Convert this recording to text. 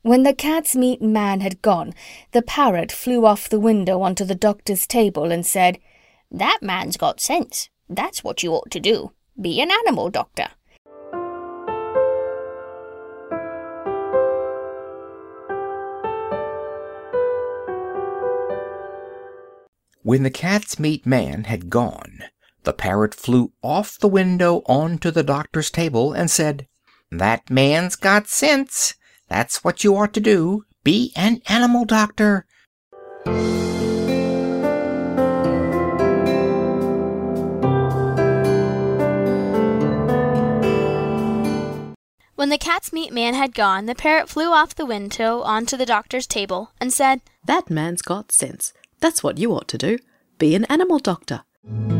When the cat's meat man had gone, the parrot flew off the window onto the doctor's table and said, "That man's got sense. That's what you ought to do. Be an animal doctor." When the cat's meat man had gone, the parrot flew off the window onto the doctor's table and said, "That man's got sense. That's what you ought to do. Be an animal doctor." When the cat's meat man had gone, the parrot flew off the window onto the doctor's table and said, "That man's got sense. That's what you ought to do. Be an animal doctor."